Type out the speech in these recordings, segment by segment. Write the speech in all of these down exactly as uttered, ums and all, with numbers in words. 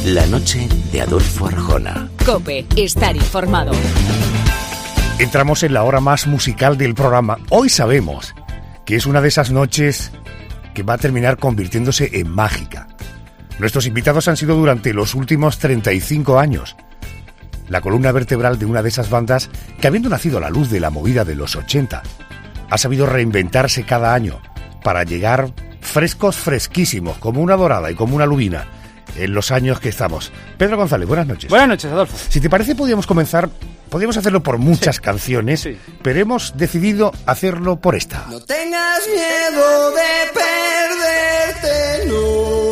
La noche de Adolfo Arjona. COPE, estar informado. Entramos en la hora más musical del programa. Hoy sabemos que es una de esas noches que va a terminar convirtiéndose en mágica. Nuestros invitados han sido durante los últimos treinta y cinco años la columna vertebral de una de esas bandas que, habiendo nacido a la luz de la movida de los ochenta, ha sabido reinventarse cada año para llegar frescos, fresquísimos, como una dorada y como una lubina en los años que estamos. Pedro González, buenas noches. Buenas noches, Adolfo. Si te parece, podríamos comenzar, podríamos hacerlo por muchas sí. canciones, sí. pero hemos decidido hacerlo por esta. No tengas miedo de perderte, no.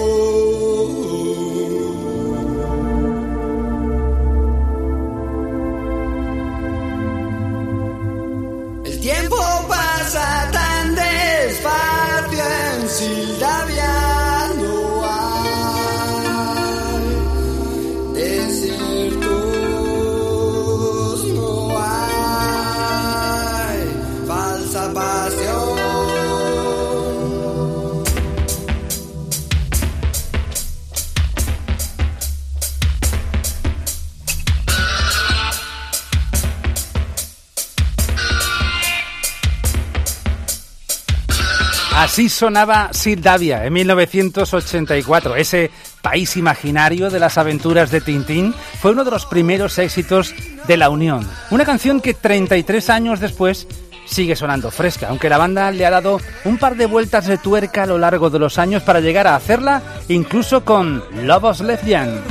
El tiempo pasa tan despacio en Sildavia, no hay desiertos, no hay falsa pasión. Así sonaba Sildavia en mil novecientos ochenta y cuatro. Ese país imaginario de las aventuras de Tintín fue uno de los primeros éxitos de La Unión. Una canción que treinta y tres años después sigue sonando fresca, aunque la banda le ha dado un par de vueltas de tuerca a lo largo de los años para llegar a hacerla incluso con Lobos Lesbian.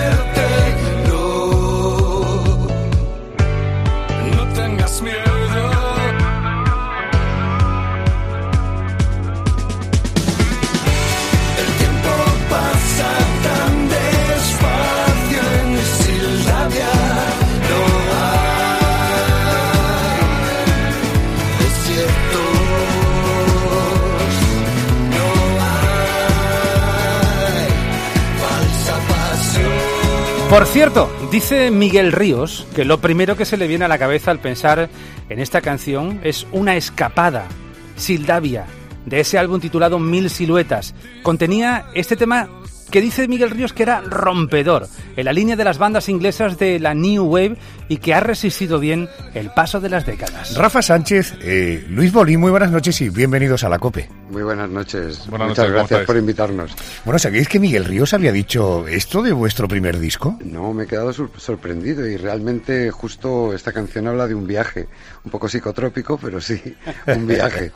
Por cierto, dice Miguel Ríos que lo primero que se le viene a la cabeza al pensar en esta canción es una escapada, Sildavia, de ese álbum titulado Mil Siluetas. Contenía este tema que dice Miguel Ríos que era rompedor, en la línea de las bandas inglesas de la New Wave y que ha resistido bien el paso de las décadas. Rafa Sánchez, eh, Luis Bolín, muy buenas noches y bienvenidos a la COPE. Muy buenas noches. Buenas Muchas noches, gracias por invitarnos. Bueno, ¿sabíais que Miguel Ríos había dicho esto de vuestro primer disco? No, me he quedado sur- sorprendido y realmente justo esta canción habla de un viaje, un poco psicotrópico, pero sí, un viaje.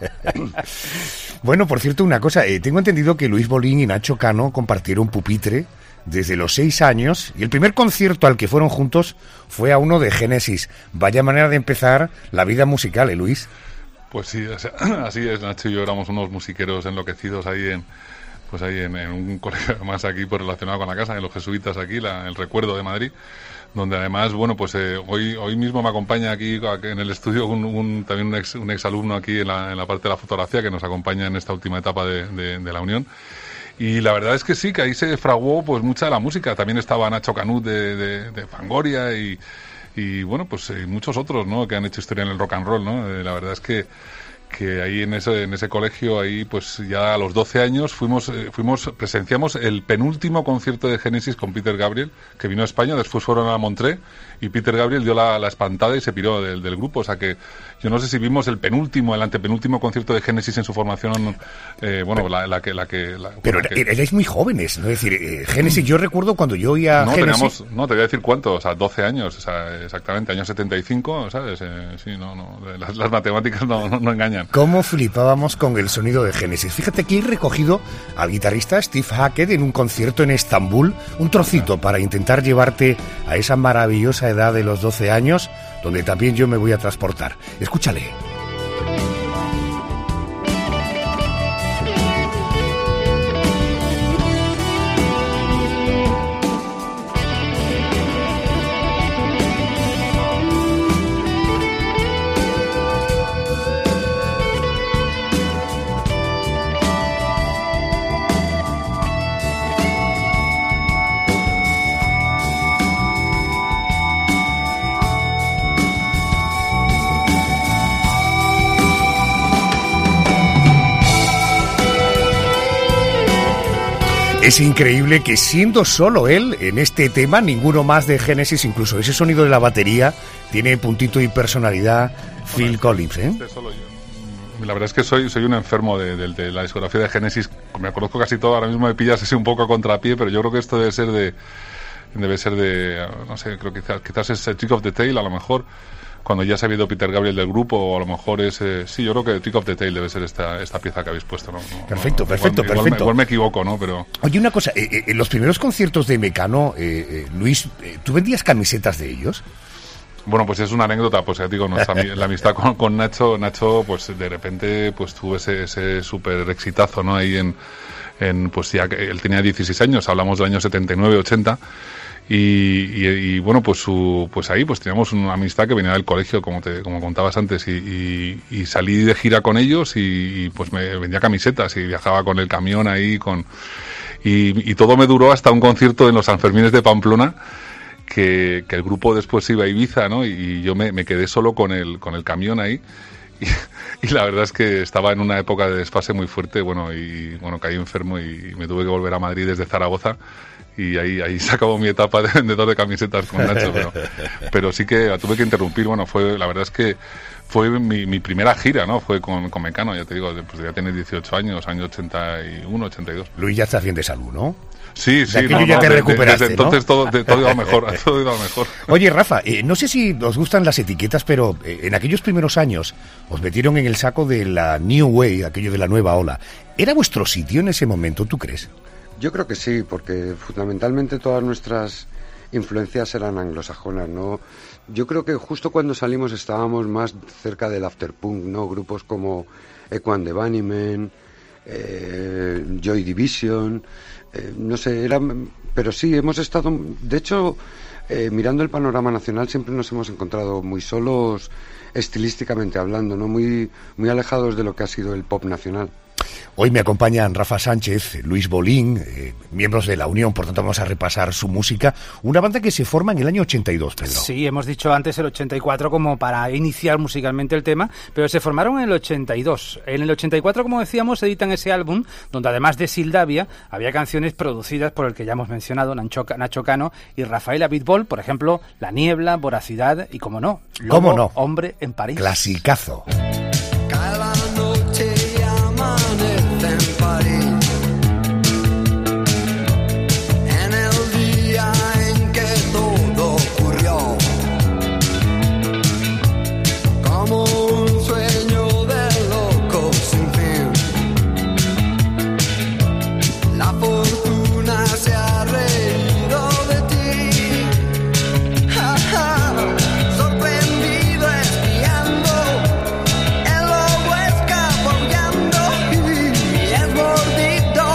Bueno, por cierto, una cosa, eh, tengo entendido que Luis Bolín y Nacho Cano compartieron pupitre desde los seis años y el primer concierto al que fueron juntos fue a uno de Génesis. Vaya manera de empezar la vida musical, ¿eh, Luis? Pues sí, o sea, así es, Nacho y yo éramos unos musiqueros enloquecidos ahí en pues ahí en, en un colegio más aquí pues relacionado con la casa, en los jesuitas aquí, la, el Recuerdo de Madrid, donde además, bueno, pues eh, hoy hoy mismo me acompaña aquí en el estudio un, un, también un ex, un ex alumno aquí en la, en la parte de la fotografía que nos acompaña en esta última etapa de, de, de la Unión. Y la verdad es que sí, que ahí se fraguó pues mucha de la música. También estaba Nacho Canut de, de, de Fangoria y, y bueno, pues eh, muchos otros, ¿no?, que han hecho historia en el rock and roll, ¿no? Eh, la verdad es que que ahí en ese en ese colegio, ahí pues ya a los doce años fuimos eh, fuimos presenciamos el penúltimo concierto de Génesis con Peter Gabriel, que vino a España, después fueron a Montré y Peter Gabriel dio la, la espantada y se piró del, del grupo. O sea que yo no sé si vimos el penúltimo, el antepenúltimo concierto de Génesis en su formación, eh, bueno, la, la que la que la, pero la que... erais muy jóvenes, ¿no? Es decir, eh, Génesis, yo recuerdo cuando yo oía no, Génesis... teníamos, no, te voy a decir cuánto, o sea, doce años, o sea, exactamente, año setenta y cinco, ¿sabes? Eh, sí, no, no, las, las matemáticas no, no, no engañan. ¿Cómo flipábamos con el sonido de Génesis? Fíjate que he recogido al guitarrista Steve Hackett en un concierto en Estambul, un trocito para intentar llevarte a esa maravillosa edad de los doce años, donde también yo me voy a transportar. Escúchale. Es increíble que siendo solo él en este tema, ninguno más de Genesis, incluso ese sonido de la batería, tiene puntito y personalidad Phil Collins, ¿eh? Este solo yo. La verdad es que soy soy un enfermo de, de, de la discografía de Genesis. Me conozco casi todo, ahora mismo me pillas así un poco a contrapié, pero yo creo que esto debe ser de... Debe ser de... No sé, creo que quizás, quizás es Trick of the Tail, a lo mejor, cuando ya se ha ido Peter Gabriel del grupo, o a lo mejor es... Eh, sí, yo creo que Trick of the Tail debe ser esta esta pieza que habéis puesto, ¿no? no perfecto, no, perfecto, igual, perfecto. Igual, igual me equivoco, ¿no? Pero... Oye, una cosa, eh, eh, en los primeros conciertos de Mecano, eh, eh, Luis, eh, ¿tú vendías camisetas de ellos? Bueno, pues es una anécdota, pues ya digo, nuestra, la amistad con, con Nacho, Nacho, pues de repente pues tuvo ese, ese súper exitazo, ¿no? Ahí en, en, pues ya que él tenía dieciséis años, hablamos del año setenta y nueve, ochenta, y, y, y bueno, pues su, pues ahí pues teníamos una amistad que venía del colegio, como te, como contabas antes, y, y, y salí de gira con ellos y, y pues me vendía camisetas y viajaba con el camión ahí, con y, y todo me duró hasta un concierto en los Sanfermines de Pamplona. Que, que el grupo después iba a Ibiza, ¿no? Y yo me, me quedé solo con el con el camión ahí y, y la verdad es que estaba en una época de desfase muy fuerte, bueno, y bueno, caí enfermo y me tuve que volver a Madrid desde Zaragoza y ahí ahí se acabó mi etapa de vendedor de camisetas con Nacho, pero, pero sí que la tuve que interrumpir, bueno, fue la verdad es que fue mi, mi primera gira, ¿no? Fue con, con Mecano, ya te digo, pues ya tienes dieciocho años, año ochenta y uno, ochenta y dos. Luis ya está bien de salud, ¿no? Sí, sí, no, ya no, te de, recuperaste, desde entonces ¿no? todo, de, todo iba mejor, todo iba mejor. Oye, Rafa, eh, no sé si os gustan las etiquetas, pero eh, en aquellos primeros años os metieron en el saco de la New Wave, aquello de la nueva ola. ¿Era vuestro sitio en ese momento, tú crees? Yo creo que sí, porque fundamentalmente todas nuestras influencias eran anglosajonas, ¿no? Yo creo que justo cuando salimos estábamos más cerca del afterpunk, ¿no? Grupos como Echo and the Bunnymen, eh, Joy Division, eh, no sé, era, pero sí, hemos estado, de hecho, eh, mirando el panorama nacional siempre nos hemos encontrado muy solos estilísticamente hablando, ¿no? Muy, muy alejados de lo que ha sido el pop nacional. Hoy me acompañan Rafa Sánchez, Luis Bolín, eh, miembros de La Unión, por tanto vamos a repasar su música. Una banda que se forma en el año ochenta y dos, Pedro. Sí, hemos dicho antes el ochenta y cuatro como para iniciar musicalmente el tema, pero se formaron en el ochenta y dos. En el ochenta y cuatro, como decíamos, editan ese álbum donde además de Sildavia había canciones producidas por el que ya hemos mencionado, Nacho, Nacho Cano y Rafael Abitbol, por ejemplo, La Niebla, Voracidad y, como no, Lobo, ¿Cómo no? Hombre en París. Clasicazo. Cada noche amanece en París, en el día en que todo ocurrió, como un sueño de loco sin fin. La fortuna se ha reído de ti, ja, ja, sorprendido espiando. El lobo escabullando y es mordido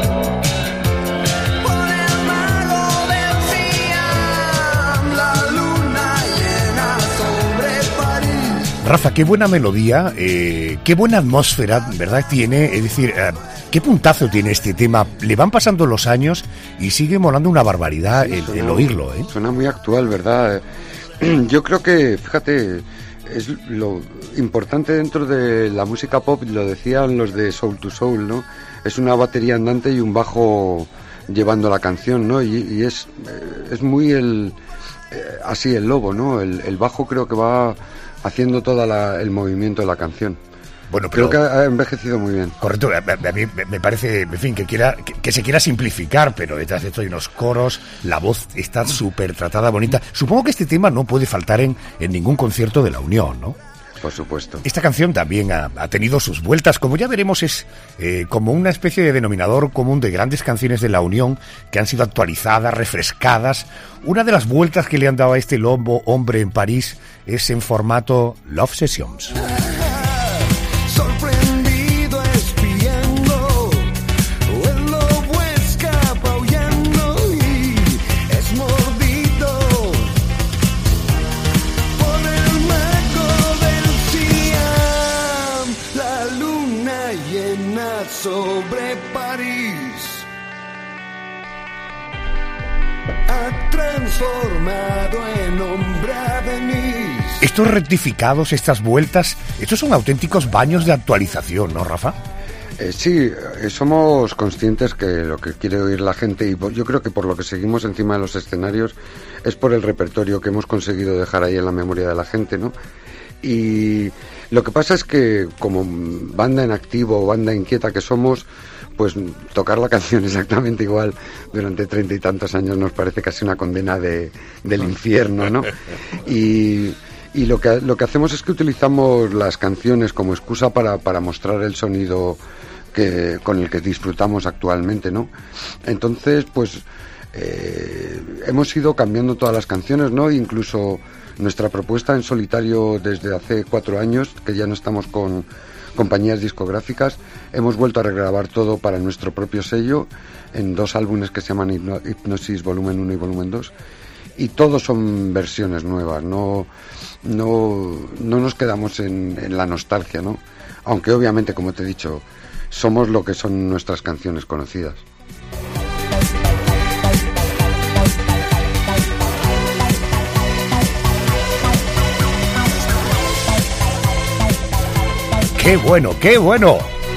por el mago del Siam. La luna llena sobre París. Rafa, qué buena melodía, eh, qué buena atmósfera, ¿verdad? Tiene, es decir, eh, qué puntazo tiene este tema. Le van pasando los años y sigue molando una barbaridad Sí, el, suena- el oírlo, ¿eh? Suena muy actual, ¿verdad? Yo creo que, fíjate, es lo importante dentro de la música pop, lo decían los de Soul to Soul, ¿no? Es una batería andante y un bajo llevando la canción, ¿no? Y, y es, eh, es muy el eh, así el lobo, ¿no? El, el bajo creo que va haciendo todo el movimiento de la canción. Bueno, pero... Creo que ha envejecido muy bien. Correcto, a, a- a mí me- me parece, en fin, que quiera que, que se quiera simplificar, pero detrás de esto hay unos coros, la voz está súper tratada, bonita. Supongo que este tema no puede faltar en, en ningún concierto de La Unión, ¿no? Por supuesto. Esta canción también ha, ha tenido sus vueltas, como ya veremos, es eh, como una especie de denominador común de grandes canciones de La Unión que han sido actualizadas, refrescadas. Una de las vueltas que le han dado a este lobo hombre en París es en formato Love Sessions. Sorprendido espiando, el lobo escapa huyendo y es mordido por el mago del Siam. La luna llena sobre París ha transformado en hombre a Venís. Estos rectificados, estas vueltas, estos son auténticos baños de actualización, ¿no, Rafa? Eh, sí, eh, somos conscientes que lo que quiere oír la gente, y yo creo que por lo que seguimos encima de los escenarios es por el repertorio que hemos conseguido dejar ahí en la memoria de la gente, ¿no? Y lo que pasa es que como banda en activo o banda inquieta que somos, pues tocar la canción exactamente igual durante treinta y tantos años nos parece casi una condena de, del infierno, ¿no? Y... Y lo que, lo que hacemos es que utilizamos las canciones como excusa para, para mostrar el sonido que, con el que disfrutamos actualmente, ¿no? Entonces, pues, eh, hemos ido cambiando todas las canciones, ¿no? Incluso nuestra propuesta en solitario desde hace cuatro años, que ya no estamos con compañías discográficas, hemos vuelto a regrabar todo para nuestro propio sello en dos álbumes que se llaman Hipno- Hipnosis Volumen uno y Volumen dos. Y todos son versiones nuevas, no, no, no nos quedamos en, en la nostalgia, ¿no? Aunque obviamente, como te he dicho, somos lo que son nuestras canciones conocidas. ¡Qué bueno, qué bueno!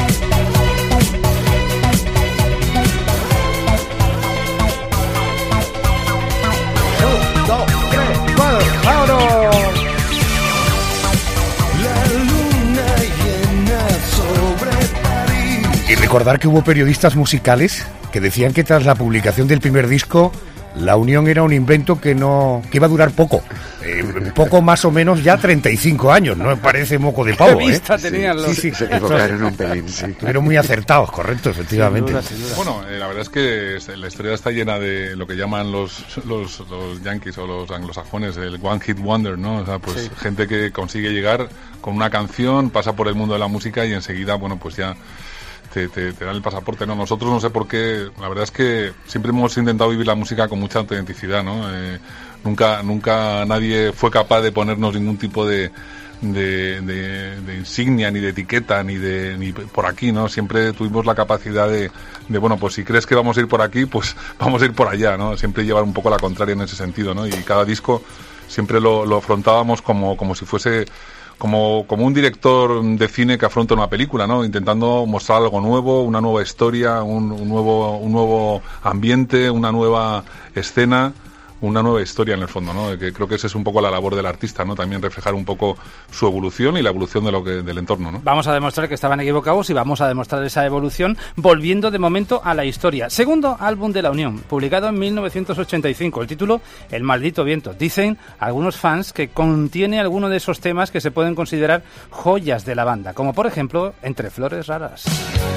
Y recordar que hubo periodistas musicales que decían que tras la publicación del primer disco la unión era un invento que no que iba a durar poco, eh, poco más o menos ya treinta y cinco años, no me parece moco de pavo, ¿Qué vista ¿eh? tenían los... Sí, sí, se equivocaron un pelín, sí. Estuvieron muy acertados, correcto, efectivamente. Sin duda, sin duda. Bueno, eh, la verdad es que es- la historia está llena de lo que llaman los, los, los yankees o los anglosajones el one hit wonder, ¿no? O sea, pues Sí. gente que consigue llegar con una canción, pasa por el mundo de la música y enseguida, bueno, pues ya te, te, te dan el pasaporte, ¿no? Nosotros no sé por qué, la verdad es que siempre hemos intentado vivir la música con mucha autenticidad, ¿no? Eh, nunca, nunca nadie fue capaz de ponernos ningún tipo de De, de, de insignia, ni de etiqueta, ni de ni por aquí, ¿no? Siempre tuvimos la capacidad de, de, bueno, pues si crees que vamos a ir por aquí, pues vamos a ir por allá, ¿no? Siempre llevar un poco la contraria en ese sentido, ¿no? Y cada disco siempre lo, lo afrontábamos como, como si fuese como, como un director de cine que afronta una película, ¿no? Intentando mostrar algo nuevo, una nueva historia, un, un nuevo, un nuevo ambiente, una nueva escena, una nueva historia en el fondo, ¿no? Que creo que esa es un poco la labor del artista, ¿no? También reflejar un poco su evolución y la evolución de lo que, del entorno, ¿no? Vamos a demostrar que estaban equivocados y vamos a demostrar esa evolución volviendo de momento a la historia. Segundo álbum de La Unión, publicado en mil novecientos ochenta y cinco. El título, El maldito viento. Dicen algunos fans que contiene alguno de esos temas que se pueden considerar joyas de la banda, como por ejemplo Entre flores raras.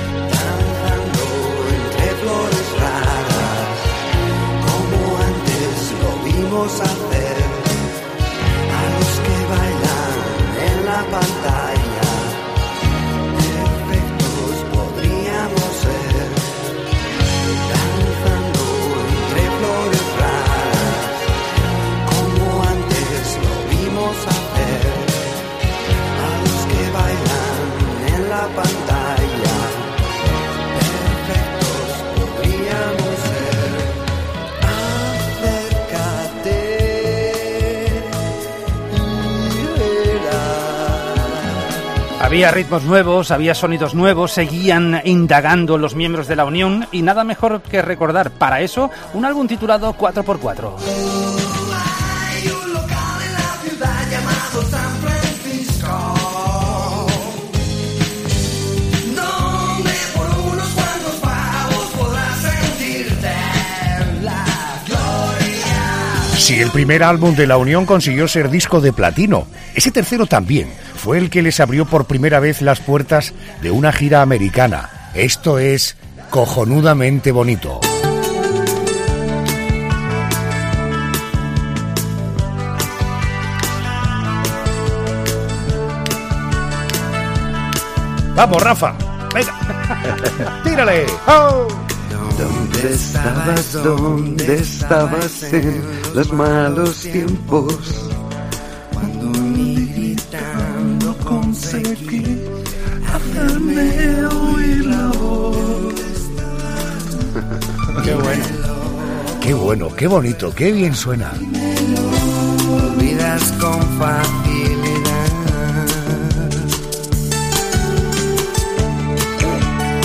Entre flores raras, como antes lo vimos hacer, a los que bailan en la pantalla, perfectos podríamos ser, danzando entre flores raras, como antes lo vimos hacer, a los que bailan en la pantalla, perfectos podríamos ser. Acércate y verás. Había ritmos nuevos, había sonidos nuevos, seguían indagando los miembros de La Unión y nada mejor que recordar para eso un álbum titulado cuatro por cuatro. Hay un local en la ciudad llamado San Francisco, donde por unos cuantos pavos podrás sentirte la gloria. Si el primer álbum de La Unión consiguió ser disco de platino, ese tercero también fue el que les abrió por primera vez las puertas de una gira americana. Esto es cojonudamente bonito. Vamos, Rafa, venga, tírale. ¡Oh! ¿Dónde estabas? ¿Dónde estabas en los malos tiempos? Cuando ni gritando conseguí hacerme oír la voz. Qué bueno, qué bueno, qué bonito, qué bien suena. Olvidas con facilidad.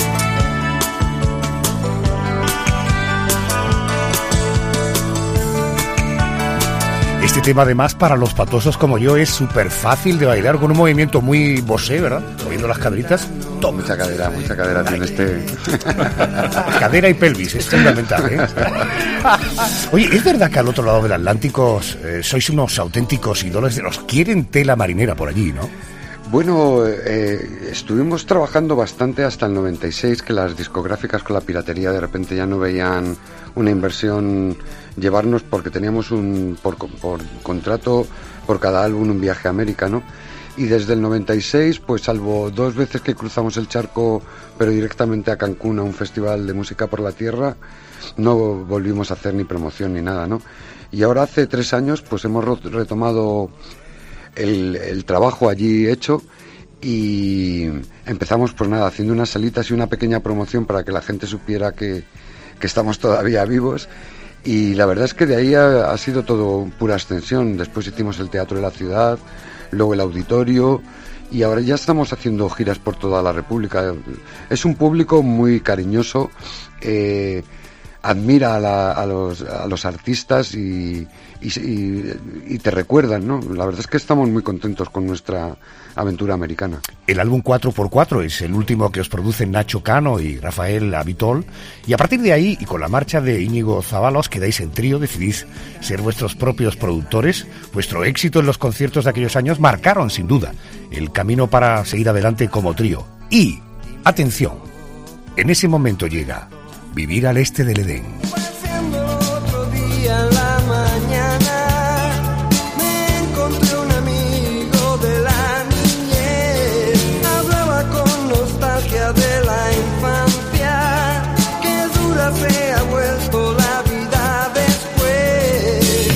Este tema, además, para los patosos como yo, es súper fácil de bailar, con un movimiento muy bossé, ¿verdad? Moviendo las caderitas. Top. Mucha cadera, mucha cadera tiene este. Cadera y pelvis, es fundamental, ¿eh? Oye, ¿es verdad que al otro lado del Atlántico eh, sois unos auténticos ídolos de los quieren tela marinera por allí, ¿no? Bueno, eh, estuvimos trabajando bastante hasta el noventa y seis, que las discográficas con la piratería de repente ya no veían una inversión llevarnos, porque teníamos un por, por contrato por cada álbum un viaje a América, ¿no? Y desde el noventa y seis, pues salvo dos veces que cruzamos el charco, pero directamente a Cancún, a un festival de música por la tierra, no volvimos a hacer ni promoción ni nada, ¿no? Y ahora hace tres años, pues hemos retomado el, el trabajo allí hecho y empezamos, pues nada, haciendo unas salitas y una pequeña promoción para que la gente supiera que, que estamos todavía vivos. Y la verdad es que de ahí ha, ha sido todo pura ascensión. Después hicimos el Teatro de la Ciudad, luego el Auditorio, y ahora ya estamos haciendo giras por toda la República. Es un público muy cariñoso, eh, admira a, la, a, los, a los artistas y, y, y, y te recuerdan, ¿no? La verdad es que estamos muy contentos con nuestra aventura americana. El álbum cuatro por cuatro es el último que os producen Nacho Cano y Rafael Abitol, y a partir de ahí, y con la marcha de Íñigo Zabala, os quedáis en trío, decidís ser vuestros propios productores. Vuestro éxito en los conciertos de aquellos años marcaron, sin duda, el camino para seguir adelante como trío. Y, atención, en ese momento llega Vivir al Este del Edén. Otro día en la mañana me encontré un amigo de la niñez. Hablaba con nostalgia de la infancia, que dura se ha vuelto la vida después.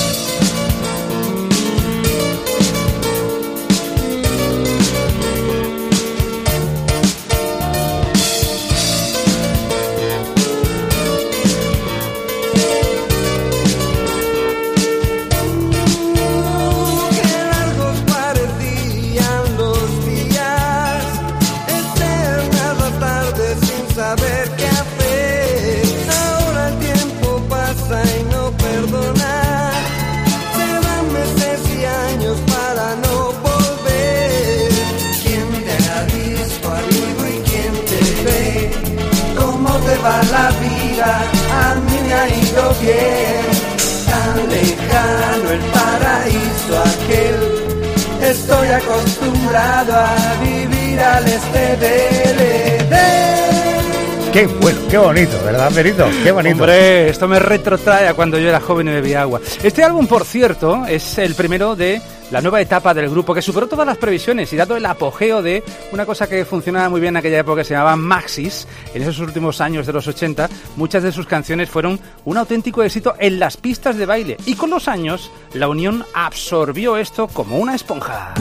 Saber qué hacer, ahora el tiempo pasa y no perdona, se van meses y años para no volver. ¿Quién te ha visto arriba y quién te ve? ¿Cómo te va la vida? A mí me ha ido bien, tan lejano el paraíso aquel, estoy acostumbrado a vivir al este del Edén. Qué bueno, qué bonito, ¿verdad, Perito? Qué bonito. Hombre, esto me retrotrae a cuando yo era joven y bebía agua. Este álbum, por cierto, es el primero de la nueva etapa del grupo, que superó todas las previsiones y dado el apogeo de una cosa que funcionaba muy bien en aquella época, que se llamaba Maxis. En esos últimos años de los ochenta, muchas de sus canciones fueron un auténtico éxito en las pistas de baile. Y con los años, la unión absorbió esto como una esponja.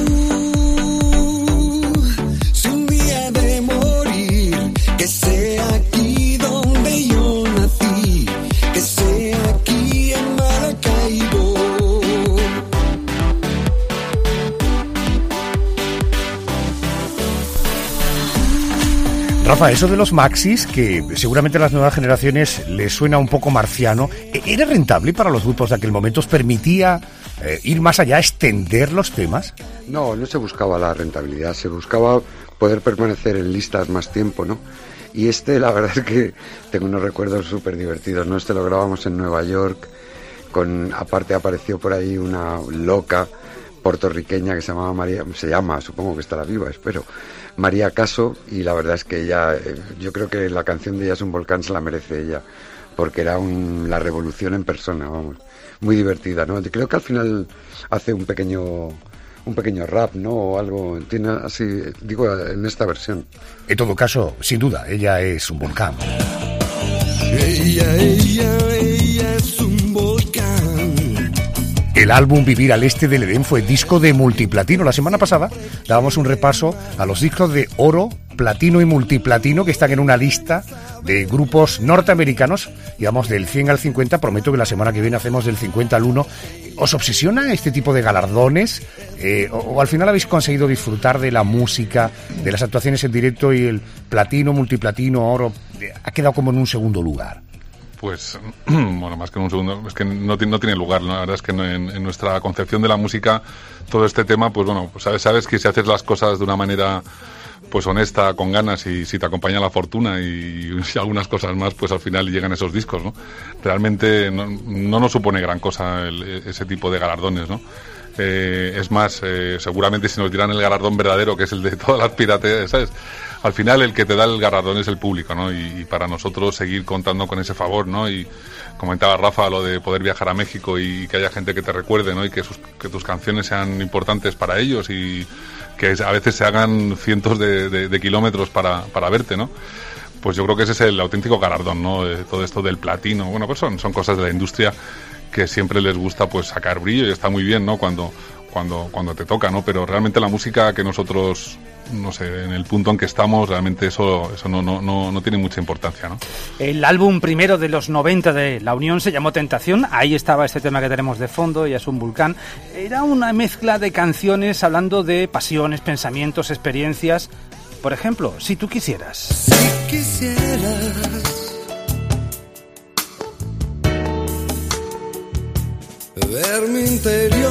Que sea aquí donde yo nací, que sea aquí en Maracaibo. Rafa, eso de los maxis, que seguramente a las nuevas generaciones les suena un poco marciano, ¿era rentable para los grupos de aquel momento? ¿Os permitía eh, ir más allá, extender los temas? No, no se buscaba la rentabilidad, se buscaba poder permanecer en listas más tiempo, ¿no? Y este, la verdad es que tengo unos recuerdos súper divertidos, ¿no? Este lo grabamos en Nueva York, con, aparte apareció por ahí una loca puertorriqueña que se llamaba María, se llama, supongo que estará viva, espero, María Caso, y la verdad es que ella, yo creo que la canción de Ella es un volcán se la merece ella, porque era un, la revolución en persona, vamos, muy divertida, ¿no? Creo que al final hace un pequeño... un pequeño rap, ¿no? O algo, tiene así, digo, en esta versión. En todo caso, sin duda, ella es un volcán. Ella, ella, ella es un volcán. El álbum Vivir al Este del Edén fue disco de multiplatino. La semana pasada dábamos un repaso a los discos de oro, platino y multiplatino que están en una lista de grupos norteamericanos, digamos del cien al cincuenta. Prometo que la semana que viene hacemos del cincuenta al uno. ¿Os obsesiona este tipo de galardones? Eh, o, o al final habéis conseguido disfrutar de la música, de las actuaciones en directo, y el platino, multiplatino, oro ha quedado como en un segundo lugar? Pues, bueno, más que en un segundo, es que no, no tiene lugar, ¿no? La verdad es que en, en nuestra concepción de la música, todo este tema, pues bueno, pues sabes, sabes que si haces las cosas de una manera pues honesta, con ganas, y si te acompaña la fortuna y, y algunas cosas más, pues al final llegan esos discos, ¿no? Realmente no, no nos supone gran cosa el, ese tipo de galardones, ¿no? Eh, es más, eh, seguramente si nos dieran el galardón verdadero, que es el de todas las piraterías, ¿sabes? Al final el que te da el galardón es el público, ¿no? Y, y para nosotros seguir contando con ese favor, ¿no? Y comentaba Rafa lo de poder viajar a México y que haya gente que te recuerde, ¿no? Y que, sus, que tus canciones sean importantes para ellos y que a veces se hagan cientos de, de, de kilómetros para, para verte, ¿no? Pues yo creo que ese es el auténtico galardón, ¿no? De todo esto del platino. Bueno, pues son, son cosas de la industria que siempre les gusta pues sacar brillo y está muy bien, ¿no? Cuando, cuando, cuando te toca, ¿no? Pero realmente la música que nosotros, no sé, en el punto en que estamos, realmente eso, eso no, no, no, no tiene mucha importancia, ¿no? El álbum primero de los noventa de La Unión se llamó Tentación, ahí estaba este tema que tenemos de fondo, Ya es un volcán. Era una mezcla de canciones hablando de pasiones, pensamientos, experiencias. Por ejemplo, Si tú quisieras. Si quisieras ver mi interior,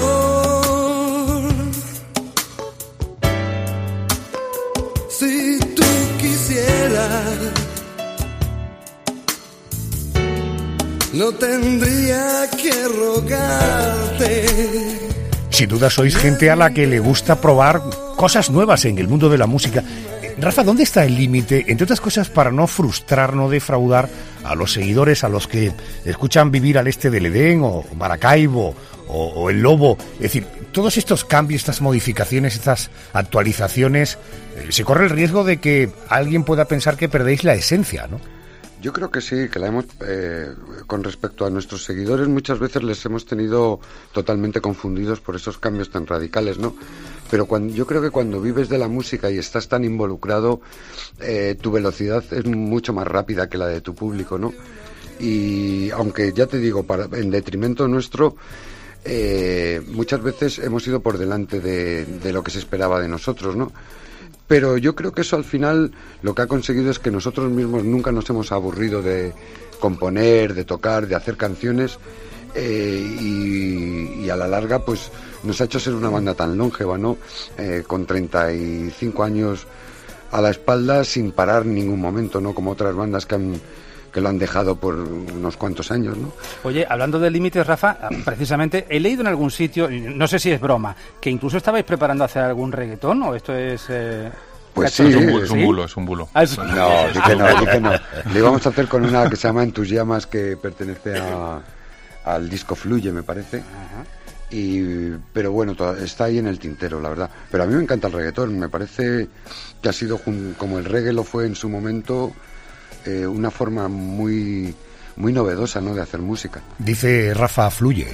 si tú quisieras, no tendría que rogarte. Sin duda sois gente a la que le gusta probar cosas nuevas en el mundo de la música. Rafa, ¿dónde está el límite, entre otras cosas, para no frustrar, no defraudar a los seguidores, a los que escuchan Vivir al este del Edén o Maracaibo o, o El Lobo? Es decir, todos estos cambios, estas modificaciones, estas actualizaciones, eh, se corre el riesgo de que alguien pueda pensar que perdéis la esencia, ¿no? Yo creo que sí, que la hemos, eh, con respecto a nuestros seguidores, muchas veces les hemos tenido totalmente confundidos por esos cambios tan radicales, ¿no? Pero cuando, yo creo que cuando vives de la música y estás tan involucrado, eh, tu velocidad es mucho más rápida que la de tu público, ¿no? Y aunque ya te digo, para, en detrimento nuestro, eh, muchas veces hemos ido por delante de, de lo que se esperaba de nosotros, ¿no? Pero yo creo que eso al final lo que ha conseguido es que nosotros mismos nunca nos hemos aburrido de componer, de tocar, de hacer canciones, eh, y, y a la larga pues nos ha hecho ser una banda tan longeva, ¿no? Eh, con treinta y cinco años a la espalda sin parar en ningún momento, ¿no? Como otras bandas que han que lo han dejado por unos cuantos años, ¿no? Oye, hablando de límites, Rafa, precisamente he leído en algún sitio, no sé si es broma, que incluso estabais preparando hacer algún reggaetón, ¿o esto es... Eh... Pues sí, es un, bulo, es un ¿sí? bulo, es un bulo. Ah, es... No, di que no, di que no. Lo íbamos a hacer con una que se llama En tus llamas, que pertenece a, al disco Fluye, me parece. Ajá. Y, pero bueno, to- está ahí en el tintero, la verdad. Pero a mí me encanta el reggaetón, me parece que ha sido, jun- como el reggae lo fue en su momento, eh, una forma muy, muy novedosa, ¿no?, de hacer música. Dice Rafa, fluye.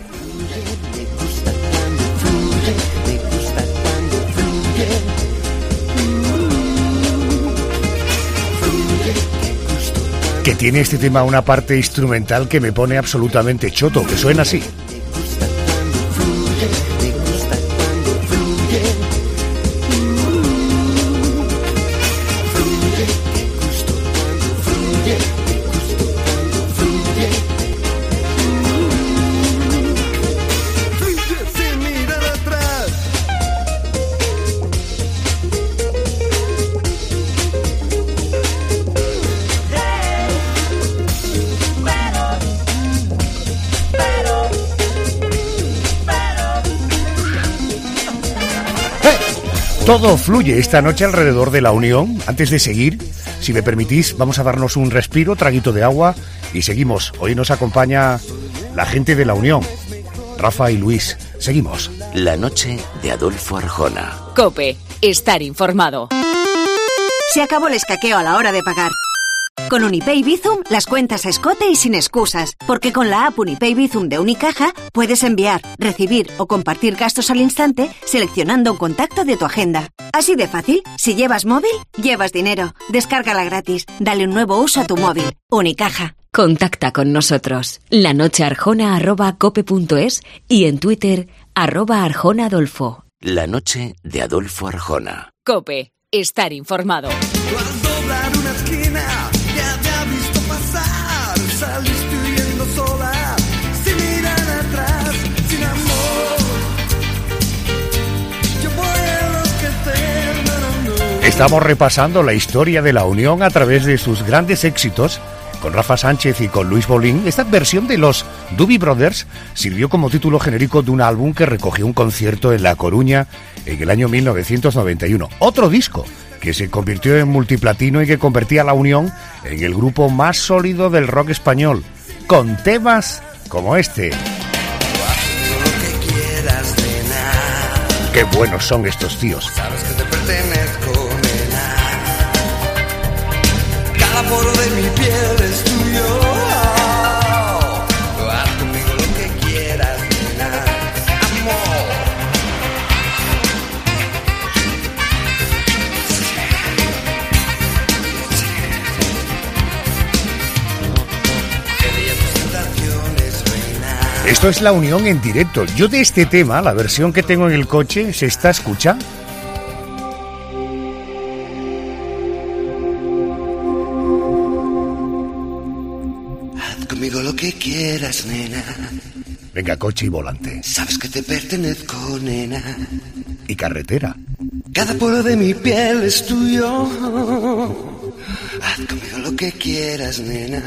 Que tiene este tema una parte instrumental que me pone absolutamente choto, que suena así. Todo fluye esta noche alrededor de La Unión. Antes de seguir, si me permitís, vamos a darnos un respiro, traguito de agua y seguimos. Hoy nos acompaña la gente de La Unión, Rafa y Luis. Seguimos. La noche de Adolfo Arjona. COPE. Estar informado. Se acabó el escaqueo a la hora de pagar. Con Unipay Bizum, las cuentas a escote y sin excusas, porque con la app Unipay Bizum de Unicaja puedes enviar, recibir o compartir gastos al instante seleccionando un contacto de tu agenda. Así de fácil, si llevas móvil, llevas dinero. Descárgala gratis, dale un nuevo uso a tu móvil. Unicaja. Contacta con nosotros. lanochearjona arroba cope punto es y en Twitter arroba Arjona Adolfo. La noche de Adolfo Arjona. COPE. Estar informado. Tú al doblar una esquina ya te ha visto pasar, saliste Estamos repasando la historia de la Unión a través de sus grandes éxitos. Con Rafa Sánchez y con Luis Bolín, esta versión de los Doobie Brothers sirvió como título genérico de un álbum que recogió un concierto en La Coruña en el año mil novecientos noventa y uno. Otro disco que se convirtió en multiplatino y que convertía a la Unión en el grupo más sólido del rock español, con temas como este. ¡Qué buenos son estos tíos! Sabes que te pertenezco, nena. Cada poro de mi piel es tuyo. Haz conmigo lo que quieras, nena. Amor. Quería tus tentaciones, reina. Esto es La Unión en directo. Yo de este tema, la versión que tengo en el coche, ¿se está escuchando? Haz conmigo lo que quieras, nena. Venga, coche y volante. Sabes que te pertenezco, nena. Y carretera. Cada poro de mi piel es tuyo. Haz conmigo lo que quieras, nena.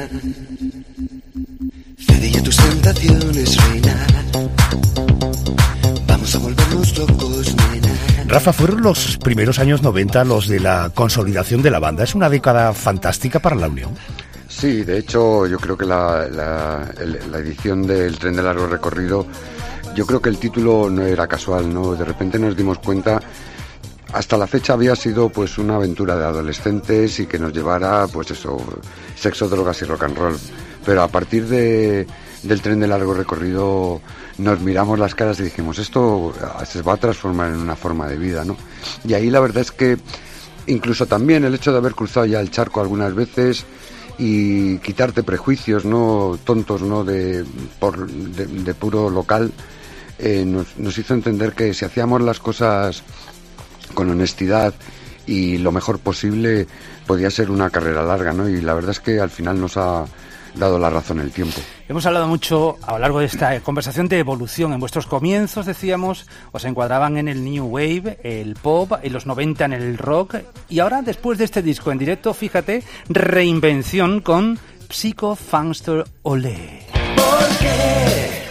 Cede ya tus tentaciones, reina. Vamos a volvernos locos, nena. Rafa, fueron los primeros años noventa los de la consolidación de la banda. ¿Es una década fantástica para la Unión? Sí, de hecho, yo creo que la, la, el- la edición del Tren de Largo Recorrido, yo creo que el título no era casual, ¿no? De repente nos dimos cuenta, hasta la fecha había sido pues una aventura de adolescentes y que nos llevara, pues eso, sexo, drogas y rock and roll. Pero a partir de, del Tren de Largo Recorrido nos miramos las caras y dijimos, esto se va a transformar en una forma de vida, ¿no? Y ahí la verdad es que incluso también el hecho de haber cruzado ya el charco algunas veces y quitarte prejuicios, no tontos, no de por de, de puro local, eh, nos, nos hizo entender que si hacíamos las cosas con honestidad y lo mejor posible, podía ser una carrera larga, ¿no? Y la verdad es que al final nos ha dado la razón el tiempo. Hemos hablado mucho a lo largo de esta conversación de evolución. En vuestros comienzos, decíamos, os encuadraban en el New Wave, el pop, en los noventa en el rock. Y ahora, después de este disco en directo, fíjate, reinvención con Psycho Funkster Olé. ¿Por qué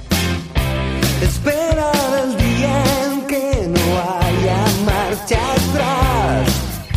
esperar el día en que no haya marcha atrás?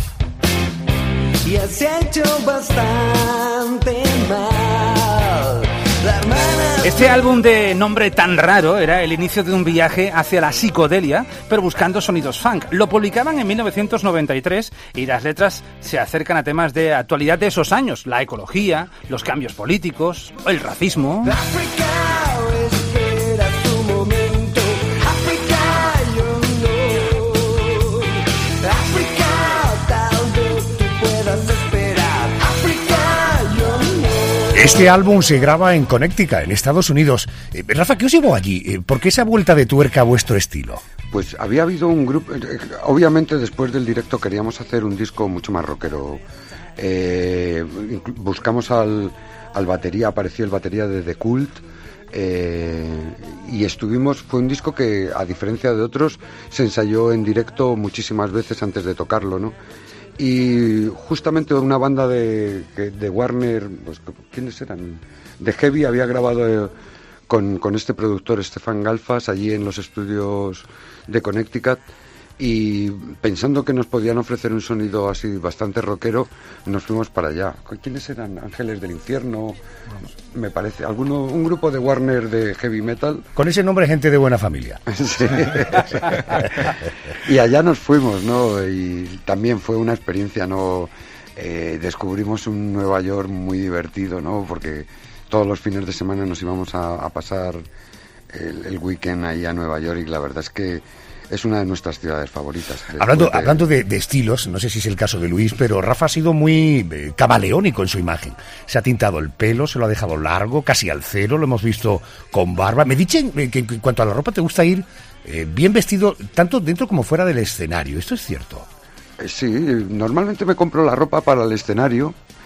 Y has hecho bastante mal. La hermana Este álbum de nombre tan raro era el inicio de un viaje hacia la psicodelia, pero buscando sonidos funk. Lo publicaban en mil novecientos noventa y tres y las letras se acercan a temas de actualidad de esos años: la ecología, los cambios políticos, el racismo. África espera su momento. África, yo no. África, tal vez tú puedas esperar. África, yo no. Este álbum se graba en Connecticut, en Estados Unidos. Eh, Rafa, ¿qué os llevó allí? Eh, ¿Por qué esa vuelta de tuerca a vuestro estilo? Pues había habido un grupo, eh, obviamente después del directo queríamos hacer un disco mucho más rockero. Eh, inclu- buscamos al, al batería, apareció el batería de The Cult, eh, y estuvimos, fue un disco que a diferencia de otros se ensayó en directo muchísimas veces antes de tocarlo, ¿no? Y justamente una banda de, que- de Warner, pues, ¿quiénes eran? De Heavy había grabado eh, con, con este productor Stefan Galfas allí en los estudios de Connecticut, y pensando que nos podían ofrecer un sonido así bastante rockero, nos fuimos para allá. ¿Quiénes eran? Ángeles del Infierno, me parece, alguno, un grupo de Warner de heavy metal. Con ese nombre, gente de buena familia. Sí. Y allá nos fuimos, ¿no? Y también fue una experiencia, ¿no? Eh, descubrimos un Nueva York muy divertido, ¿no? Porque todos los fines de semana nos íbamos a, a pasar el, el weekend ahí a Nueva York, y la verdad es que es una de nuestras ciudades favoritas. Hablando, Después de- hablando de, de estilos, no sé si es el caso de Luis, pero Rafa ha sido muy eh, camaleónico en su imagen. Se ha tintado el pelo, se lo ha dejado largo, casi al cero, lo hemos visto con barba. Me dicen eh, que en cuanto a la ropa te gusta ir eh, bien vestido, tanto dentro como fuera del escenario. ¿Esto es cierto? Eh, Sí, normalmente me compro la ropa para el escenario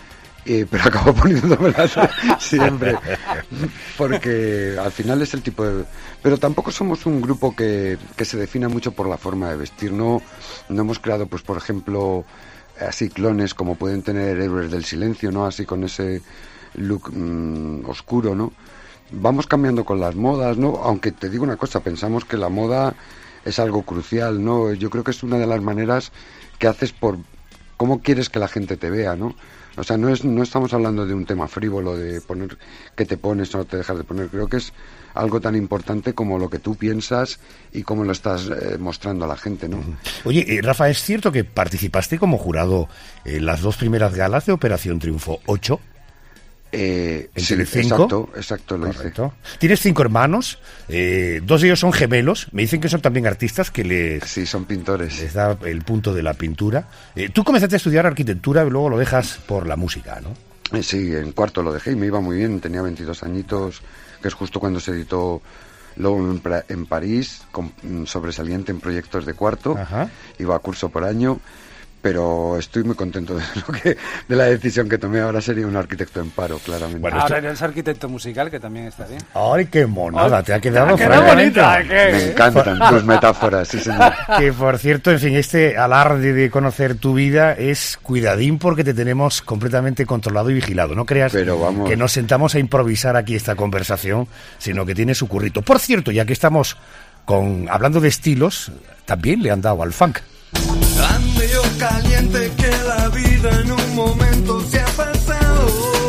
Eh, pero acabo poniéndomelas siempre, porque al final es el tipo de... Pero tampoco somos un grupo que, que se defina mucho por la forma de vestir, no, no hemos creado, pues por ejemplo, así clones como pueden tener Héroes del Silencio, ¿no? Así con ese look mmm, oscuro, ¿no? Vamos cambiando con las modas, ¿no? Aunque te digo una cosa, pensamos que la moda es algo crucial, ¿no? Yo creo que es una de las maneras que haces por cómo quieres que la gente te vea, ¿no? O sea, no es no estamos hablando de un tema frívolo, de poner que te pones o no te dejas de poner. Creo que es algo tan importante como lo que tú piensas y cómo lo estás eh, mostrando a la gente, ¿no? Oye, eh, Rafa, ¿es cierto que participaste como jurado en las dos primeras galas de Operación Triunfo ocho? Eh, ¿En sí, Telecinco? exacto, exacto, lo Correcto. Hice. Tienes cinco hermanos, eh, dos de ellos son gemelos, me dicen que son también artistas, que les, sí, son pintores. Les da el punto de la pintura. Eh, tú comenzaste a estudiar arquitectura y luego lo dejas por la música, ¿no? Eh, sí, en cuarto lo dejé y me iba muy bien, tenía veintidós añitos, que es justo cuando se editó luego en, en París, con, sobresaliente en proyectos de cuarto. Ajá. Iba a curso por año. Pero estoy muy contento de lo que de la decisión que tomé. Ahora sería un arquitecto en paro, claramente. Bueno, ahora eres arquitecto musical, que también está bien. ¡Ay, qué monada! Te ha quedado ¡Qué bonita! ¿Qué? Me encantan tus metáforas, sí, señor. Que, por cierto, en fin, este alarde de conocer tu vida es cuidadín porque te tenemos completamente controlado y vigilado. No creas Pero vamos. que nos sentamos a improvisar aquí esta conversación, sino que tiene su currito. Por cierto, ya que estamos con hablando de estilos, también le han dado al funk. Ande yo caliente que la vida en un momento se ha pasado.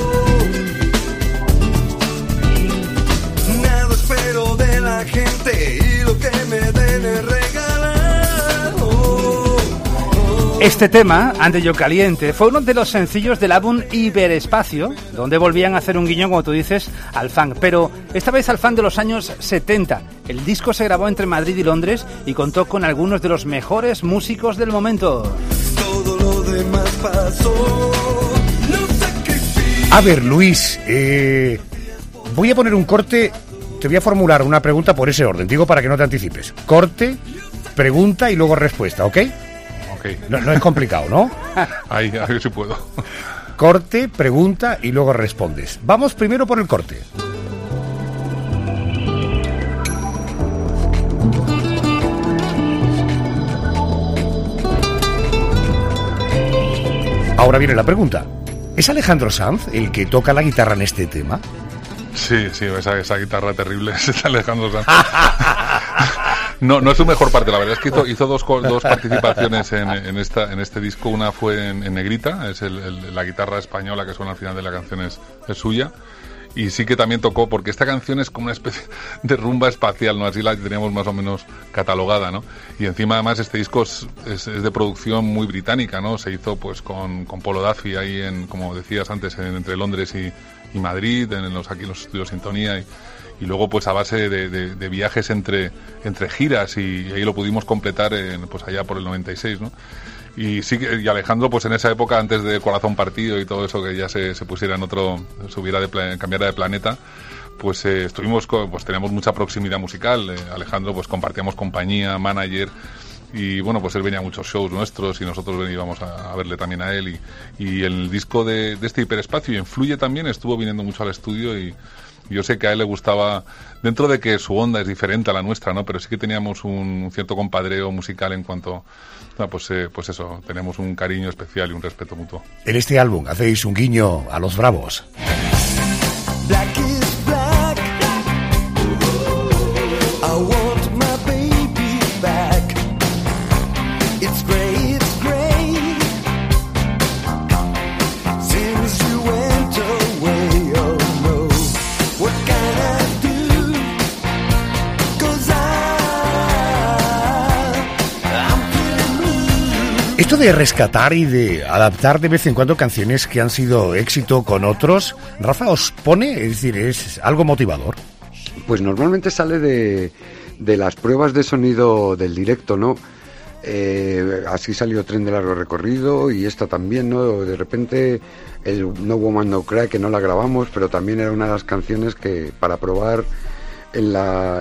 Nada espero de la gente y lo que me den es regalado. Este tema, Ande yo caliente, fue uno de los sencillos del álbum Iberespacio, donde volvían a hacer un guiño, como tú dices, al funk, pero esta vez al funk de los años setenta. El disco se grabó entre Madrid y Londres y contó con algunos de los mejores músicos del momento. Todo lo demás pasó. No sacrificio. A ver, Luis, eh, voy a poner un corte, te voy a formular una pregunta por ese orden, digo para que no te anticipes. Corte, pregunta y luego respuesta, ¿ok? Ok. No, no es complicado, ¿no? Ahí, ahí sí puedo. Corte, pregunta y luego respondes. Vamos primero por el corte. Ahora viene la pregunta. ¿Es Alejandro Sanz el que toca la guitarra en este tema? Sí, sí, esa, esa guitarra terrible es Alejandro Sanz. No, no es su mejor parte, la verdad es que hizo, hizo dos, dos participaciones en, en, esta, en este disco. Una fue en, en Negrita, es el, el, la guitarra española que suena al final de la canción es, es suya. Y sí que también tocó, porque esta canción es como una especie de rumba espacial, ¿no? Así la teníamos más o menos catalogada, ¿no? Y encima, además, este disco es, es, es de producción muy británica, ¿no? Se hizo, pues, con, con Polo Duffy ahí, en, como decías antes, en, entre Londres y, y Madrid, en los, aquí en los estudios Sintonía, y, y luego, pues, a base de, de, de viajes entre, entre giras, y, y ahí lo pudimos completar, en, pues, allá por el noventa y seis, ¿no? Y sí que, y Alejandro, pues en esa época, antes de Corazón Partido y todo eso, que ya se, se pusiera en otro, se hubiera de plan, cambiara de planeta, pues eh, estuvimos, con, pues teníamos mucha proximidad musical. Eh, Alejandro, pues compartíamos compañía, manager, y bueno, pues él venía a muchos shows nuestros y nosotros íbamos a, a verle también a él. Y, y el disco de, de este Hiperespacio, y Influye también, estuvo viniendo mucho al estudio, y yo sé que a él le gustaba, dentro de que su onda es diferente a la nuestra, ¿no? Pero sí que teníamos un, un cierto compadreo musical en cuanto, no, pues, eh, pues eso, tenemos un cariño especial y un respeto mutuo. En este álbum hacéis un guiño a los Bravos. Black is black. I want my baby back. It's grey, it's grey. Since you went away, oh no. What can I do? 'Cause I, I'm feeling blue. Esto de rescatar y de adaptar de vez en cuando canciones que han sido éxito con otros, Rafa, ¿os pone? Es decir, ¿es algo motivador? Pues normalmente sale de, de las pruebas de sonido del directo, ¿no? Eh, así salió Tren de Largo Recorrido y esta también, ¿no? De repente el No Woman No Cry, que no la grabamos, pero también era una de las canciones que para probar en la,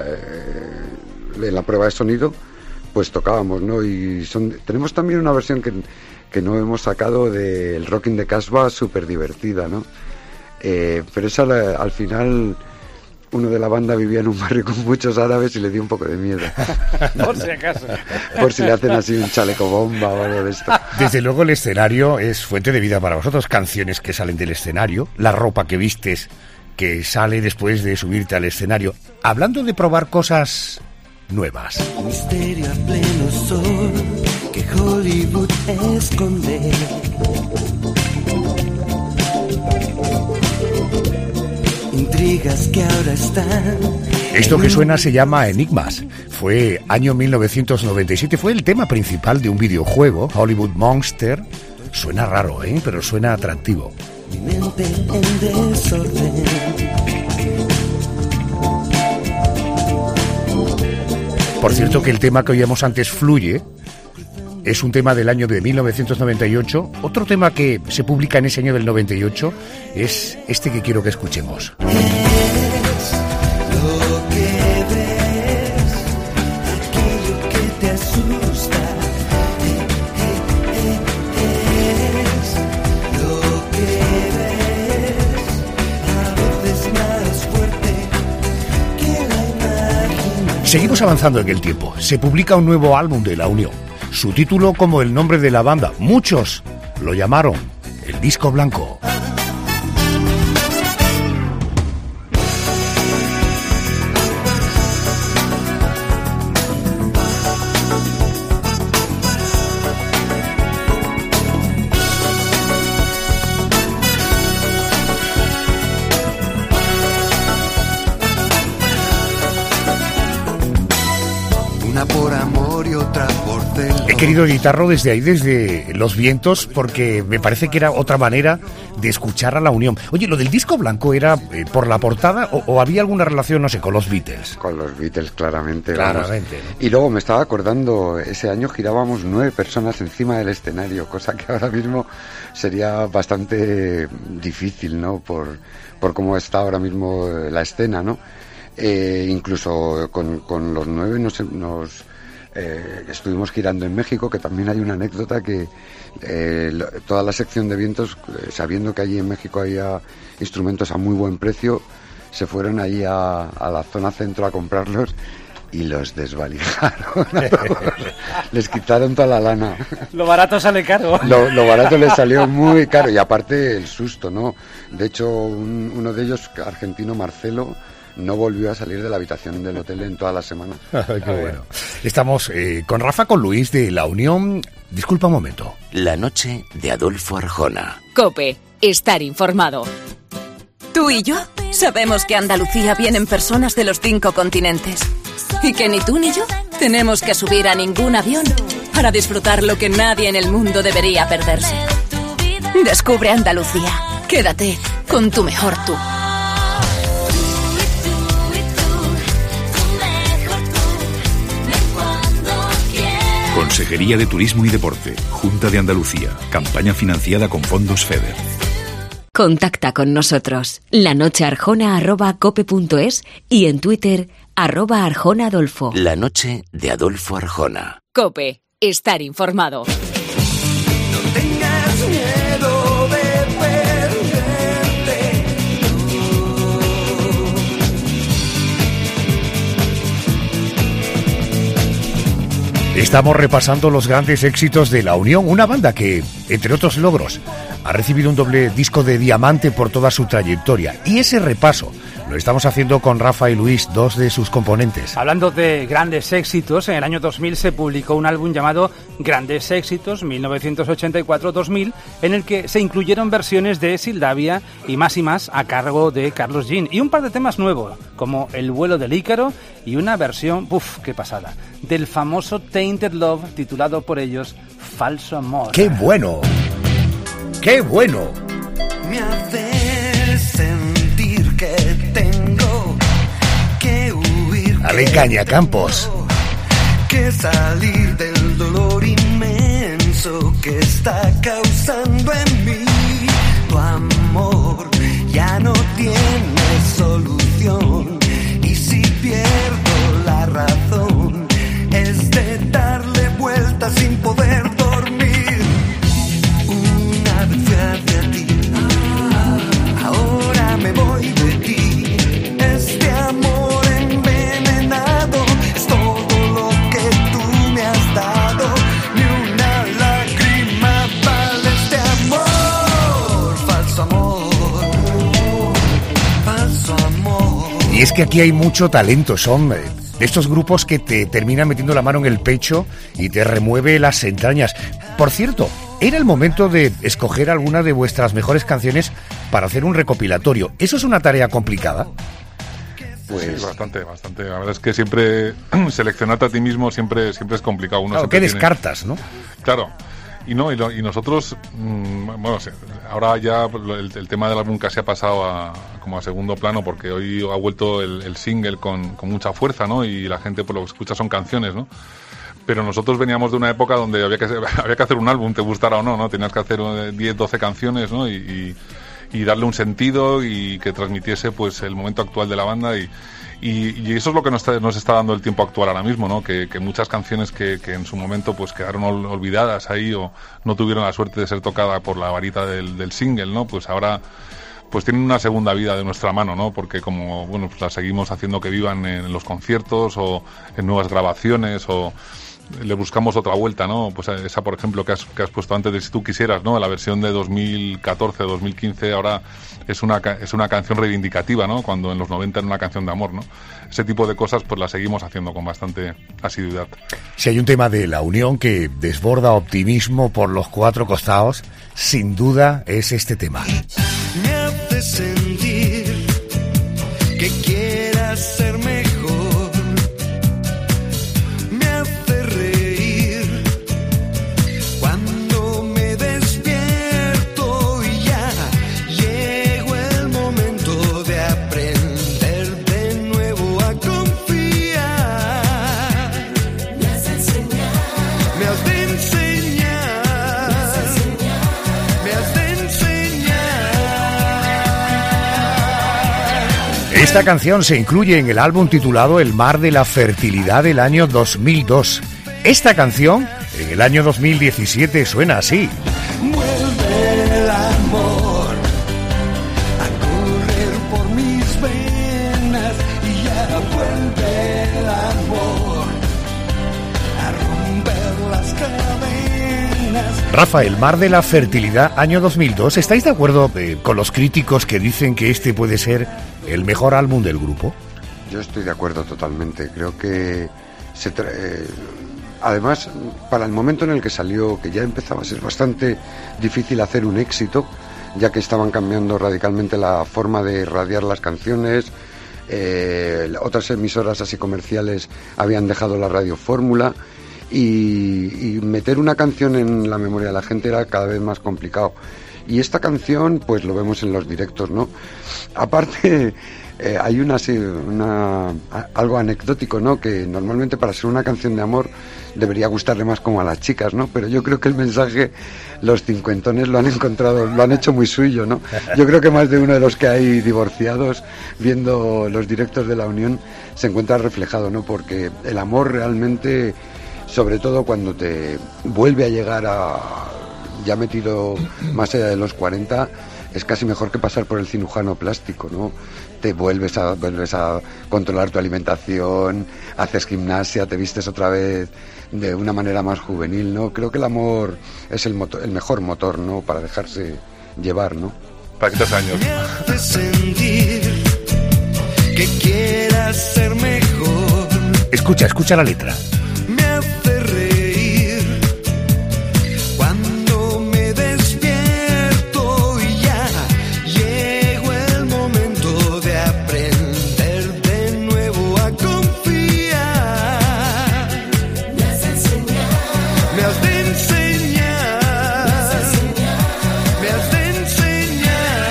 eh, en la prueba de sonido, pues tocábamos, ¿no? Y son, tenemos también una versión que, que no hemos sacado del Rocking de Casbah, súper divertida, ¿no? Eh, pero esa la, al final uno de la banda vivía en un barrio con muchos árabes y le dio un poco de miedo. Por si acaso. Por si le hacen así un chaleco bomba o algo de esto. Desde luego el escenario es fuente de vida para vosotros. Canciones que salen del escenario, la ropa que vistes que sale después de subirte al escenario. Hablando de probar cosas nuevas. Misterio a pleno sol que Hollywood esconde. Intrigas que ahora están. Esto que suena se llama Enigmas. Fue año mil novecientos noventa y siete. Fue el tema principal de un videojuego, Hollywood Monster. Suena raro, ¿eh? Pero suena atractivo. Mi mente en desorden. Por cierto que el tema que oíamos antes, Fluye, es un tema del año de mil novecientos noventa y ocho. Otro tema que se publica en ese año del noventa y ocho es este que quiero que escuchemos. Es lo que ves, aquello que te asusta. Es lo que ves, a veces más fuerte que la imaginación. Seguimos avanzando en el tiempo. Se publica un nuevo álbum de La Unión. Su título como el nombre de la banda. Muchos lo llamaron El Disco Blanco. Una por amor y otra por celo. He querido editarlo desde ahí, desde Los Vientos, porque me parece que era otra manera de escuchar a La Unión. Oye, ¿lo del Disco Blanco era eh, por la portada o, o había alguna relación, no sé, con los Beatles? Con los Beatles, claramente. Claramente, vamos. ¿no? Y luego me estaba acordando, ese año girábamos nueve personas encima del escenario, cosa que ahora mismo sería bastante difícil, ¿no? Por, por cómo está ahora mismo la escena, ¿no? Eh, incluso con, con los nueve nos, nos eh, estuvimos girando en México, que también hay una anécdota que eh, lo, toda la sección de vientos, eh, sabiendo que allí en México había instrumentos a muy buen precio, se fueron allí a, a la zona centro a comprarlos y los desvalijaron. Les quitaron toda la lana. Lo barato sale caro. Lo, lo barato les salió muy caro y aparte el susto, ¿no? De hecho, un, uno de ellos, argentino, Marcelo, no volvió a salir de la habitación del hotel en toda la semana. Qué bueno. Estamos eh, con Rafa, con Luis de La Unión. Disculpa un momento. La noche de Adolfo Arjona. COPE. Estar informado. Tú y yo sabemos que a Andalucía vienen personas de los cinco continentes. Y que ni tú ni yo tenemos que subir a ningún avión para disfrutar lo que nadie en el mundo debería perderse. Descubre Andalucía. Quédate con tu mejor tú. Consejería de Turismo y Deporte, Junta de Andalucía, campaña financiada con fondos FEDER. Contacta con nosotros. lanochearjona arroba cope punto es y en Twitter arroba Arjona Adolfo. La noche de Adolfo Arjona. COPE. Estar informado. No tengas miedo de perderte. Estamos repasando los grandes éxitos de La Unión, una banda que, entre otros logros, ha recibido un doble disco de diamante por toda su trayectoria. Y ese repaso lo estamos haciendo con Rafa y Luis, dos de sus componentes. Hablando de grandes éxitos, en el año dos mil se publicó un álbum llamado Grandes Éxitos mil novecientos ochenta y cuatro dos mil, en el que se incluyeron versiones de Sildavia y Más y Más a cargo de Carlos Jean, y un par de temas nuevos, como El vuelo del Ícaro y una versión, uff, qué pasada, del famoso Tainted Love, titulado por ellos Falso Amor. ¡Qué bueno! ¡Qué bueno! Me hace sentir que tengo que huir. Ale Cañacampos. Que salir del dolor inmenso que está causando en mí. Tu amor ya no tiene solución. Y si pierdo la razón, es de darle vueltas sin poder dormir. Y es que aquí hay mucho talento, son de estos grupos que te terminan metiendo la mano en el pecho y te remueve las entrañas. Por cierto, era el momento de escoger alguna de vuestras mejores canciones para hacer un recopilatorio. ¿Eso es una tarea complicada? Pues sí, bastante, bastante. La verdad es que siempre seleccionarte a ti mismo siempre, siempre es complicado. Uno claro, ¿qué tiene... descartas, no? Claro. Y no y, lo, y nosotros, mmm, bueno, ahora ya el, el tema del álbum casi ha pasado a, como a segundo plano, porque hoy ha vuelto el, el single con, con mucha fuerza, ¿no? Y la gente por lo que escucha son canciones, ¿no? Pero nosotros veníamos de una época donde había que, había que hacer un álbum, te gustara o no, ¿no? Tenías que hacer diez, doce canciones, ¿no? Y, y, y darle un sentido y que transmitiese pues el momento actual de la banda y, y, y eso es lo que nos está, nos está dando el tiempo actual ahora mismo, ¿no? Que, que muchas canciones que, que en su momento pues quedaron ol, olvidadas ahí o no tuvieron la suerte de ser tocada por la varita del, del single, ¿no? Pues ahora pues tienen una segunda vida de nuestra mano, ¿no? Porque como, bueno, pues las seguimos haciendo que vivan en los conciertos o en nuevas grabaciones o le buscamos otra vuelta, ¿no? Pues esa, por ejemplo, que has, que has puesto antes de Si tú quisieras, ¿no? La versión de dos mil catorce, dos mil quince ahora es una, es una canción reivindicativa, ¿no? Cuando en los noventa era una canción de amor, ¿no? Ese tipo de cosas pues las seguimos haciendo con bastante asiduidad. Si hay un tema de la unión que desborda optimismo por los cuatro costados, sin duda es este tema. Me hace sentir que quieras ser mejor. Esta canción se incluye en el álbum titulado El mar de la fertilidad del año dos mil dos. Esta canción, en el año dos mil diecisiete, suena así. Vuelve el amor a correr por mis venas y ya vuelve el amor a romper las cadenas. Rafa, El mar de la fertilidad, año dos mil dos. ¿Estáis de acuerdo eh, con los críticos que dicen que este puede ser el mejor álbum del grupo? Yo estoy de acuerdo totalmente. Creo que se tra- eh, además, para el momento en el que salió, que ya empezaba a ser bastante difícil hacer un éxito, ya que estaban cambiando radicalmente la forma de radiar las canciones, eh, otras emisoras así comerciales habían dejado la radiofórmula y, y meter una canción en la memoria de la gente era cada vez más complicado. Y esta canción, pues lo vemos en los directos, ¿no? Aparte, eh, hay una, sí, una algo anecdótico, ¿no? Que normalmente para ser una canción de amor debería gustarle más como a las chicas, ¿no? Pero yo creo que el mensaje, los cincuentones lo han encontrado, lo han hecho muy suyo, ¿no? Yo creo que más de uno de los que hay divorciados, viendo los directos de la Unión, se encuentra reflejado, ¿no? Porque el amor realmente, sobre todo cuando te vuelve a llegar a... ya metido más allá de los cuarenta, es casi mejor que pasar por el cirujano plástico, ¿no? Te vuelves a vuelves a controlar tu alimentación, haces gimnasia, te vistes otra vez de una manera más juvenil, ¿no? Creo que el amor es el motor, el mejor motor, ¿no? Para dejarse llevar, ¿no? Para que te hace años. Me hace sentir que quieras ser mejor. Escucha, escucha la letra. Me hace reír cuando me despierto y ya llegó el momento de aprender de nuevo a confiar. Me has enseñado, me has de enseñar, me has de enseñar.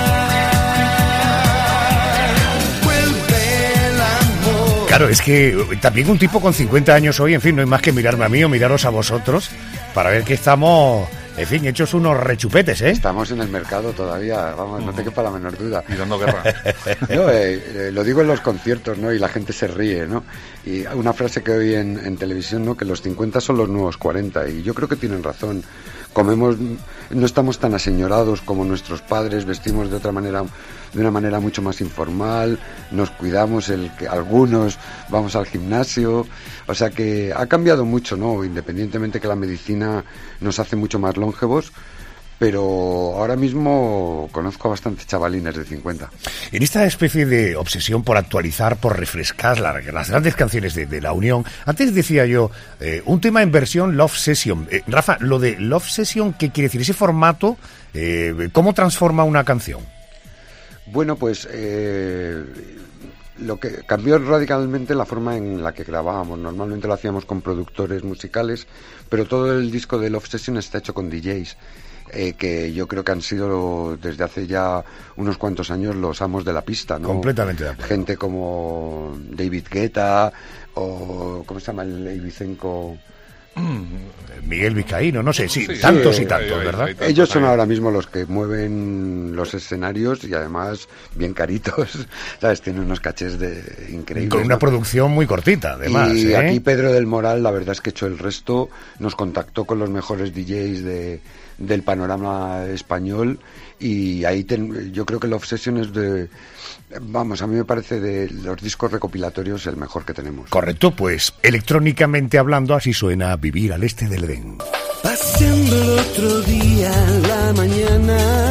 Vuelve el amor. Claro, es que también un tipo con cincuenta años hoy, en fin, no hay más que mirarme a mí o miraros a vosotros para ver que estamos, en fin, hechos unos rechupetes, ¿eh? Estamos en el mercado todavía, vamos, no te quepa la menor duda. Y dando guerra. Yo, eh, eh, lo digo en los conciertos, ¿no? Y la gente se ríe, ¿no? Y una frase que oí en, en televisión, ¿no? Que los cincuenta son los nuevos cuarenta. Y yo creo que tienen razón. Comemos, no estamos tan aseñorados como nuestros padres, vestimos de otra manera, de una manera mucho más informal, nos cuidamos, el que algunos vamos al gimnasio, o sea que ha cambiado mucho, ¿no? Independientemente que la medicina nos hace mucho más longevos, pero ahora mismo conozco a bastantes chavalines de cincuenta. En esta especie de obsesión por actualizar, por refrescar la, las grandes canciones de, de La Unión, antes decía yo, eh, un tema en versión Love Session. Eh, Rafa, lo de Love Session, ¿qué quiere decir? Ese formato, eh, ¿cómo transforma una canción? Bueno, pues eh, lo que cambió radicalmente la forma en la que grabábamos. Normalmente lo hacíamos con productores musicales, pero todo el disco de Love Session está hecho con D Js. Eh, que yo creo que han sido desde hace ya unos cuantos años los amos de la pista, ¿no? Completamente de acuerdo. Gente como David Guetta o ¿cómo se llama el ibicenco? Miguel Vizcaíno, no sé, sí, sí tantos sí, y tantos, hay, ¿verdad? Hay, hay, Ellos son ahora mismo los que mueven los escenarios y además bien caritos, ¿sabes? Tienen unos cachés de increíbles. Con una ¿no? producción muy cortita, además. Y ¿eh? aquí Pedro del Moral, la verdad es que echó el resto, nos contactó con los mejores D Js de, del panorama español y ahí ten, yo creo que la Obsession es de... Vamos, a mí me parece de los discos recopilatorios el mejor que tenemos. Correcto, pues electrónicamente hablando, así suena Vivir al Este del Edén. Paseando el otro día en la mañana,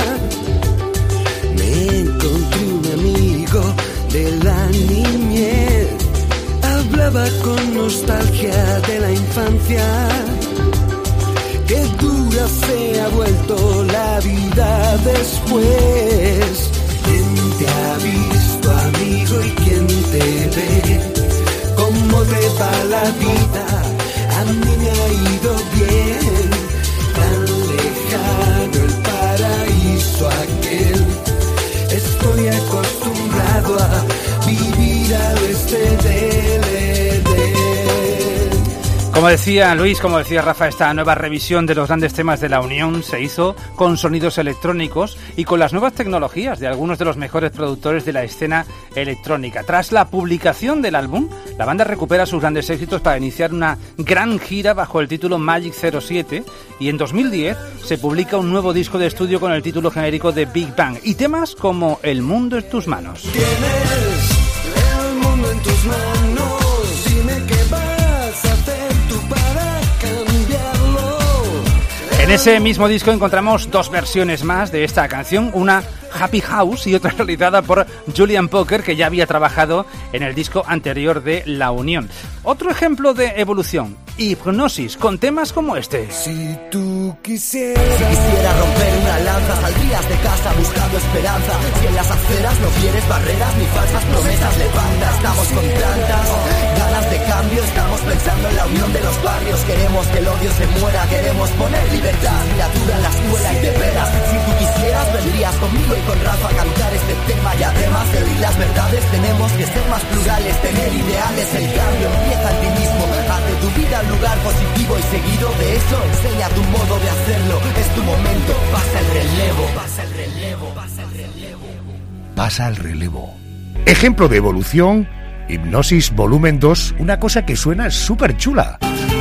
me encontré un amigo de la niñez. Hablaba con nostalgia de la infancia. Qué dura se ha vuelto la vida después. ¿Quién te ha visto, amigo, y quién te ve? ¿Cómo te va la vida? A mí me ha ido bien. Tan lejano el paraíso aquel. Estoy acostumbrado a vivir al este del Edén. Como decía Luis, como decía Rafa, esta nueva revisión de los grandes temas de La Unión se hizo con sonidos electrónicos y con las nuevas tecnologías de algunos de los mejores productores de la escena electrónica. Tras la publicación del álbum, la banda recupera sus grandes éxitos para iniciar una gran gira bajo el título Magic cero siete y en dos mil diez se publica un nuevo disco de estudio con el título genérico de Big Bang y temas como El mundo en tus manos. Tienes el mundo en tus manos, dime qué vas a hacer. En ese mismo disco encontramos dos versiones más de esta canción, una Happy House y otra realizada por Julian Poker, que ya había trabajado en el disco anterior de La Unión. Otro ejemplo de evolución, Hipnosis, con temas como este. Si tú quisieras, si quisiera romper una lanza, saldrías de casa buscando esperanza. Si en las aceras no quieres barreras ni falsas promesas de banda. Estamos con tantas ganas de cambio, estamos pensando en la unión de los barrios. Queremos que el odio se muera, queremos poner libertad, literatura en la escuela y de veras. Si tú quisieras, vendrías conmigo y con Rafa a cantar este tema. Y además de oír las verdades, tenemos que ser más plurales, tener ideales. El cambio empieza en ti mismo, haz de tu vida un lugar positivo y seguido de eso enseña tu modo de hacerlo. Es tu momento, pasa el relevo, pasa el relevo, pasa el relevo. Pasa el relevo. Ejemplo de evolución, Hipnosis volumen dos, una cosa que suena súper chula.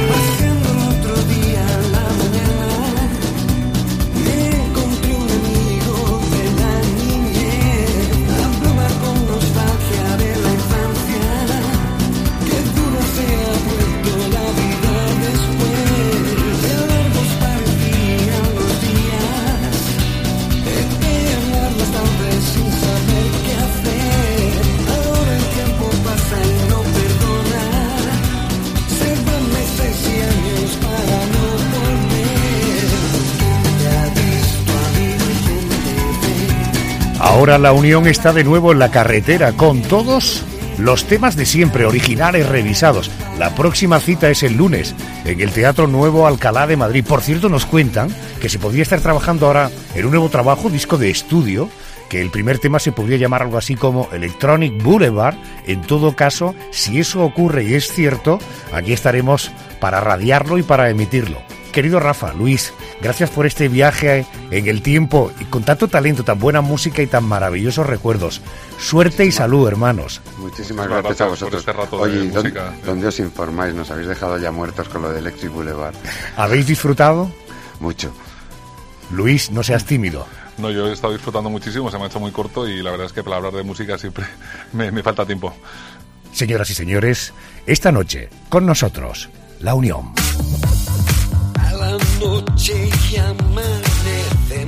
Ahora La Unión está de nuevo en la carretera con todos los temas de siempre, originales, revisados. La próxima cita es el lunes en el Teatro Nuevo Alcalá de Madrid. Por cierto, nos cuentan que se podría estar trabajando ahora en un nuevo trabajo, disco de estudio, que el primer tema se podría llamar algo así como Electronic Boulevard. En todo caso, si eso ocurre y es cierto, aquí estaremos para radiarlo y para emitirlo. Querido Rafa, Luis, gracias por este viaje en el tiempo y con tanto talento, tan buena música y tan maravillosos recuerdos. Suerte y salud, hermanos. Muchísimas Muchas gracias a gracias vosotros. por este rato Oye, de ¿dónde, música. ¿dónde os informáis? Nos habéis dejado ya muertos con lo de Electric Boulevard. ¿Habéis disfrutado? Mucho. Luis, no seas tímido. No, yo he estado disfrutando muchísimo, se me ha hecho muy corto y la verdad es que para hablar de música siempre me, me falta tiempo. Señoras y señores, esta noche, con nosotros, La Unión. A la noche y amanece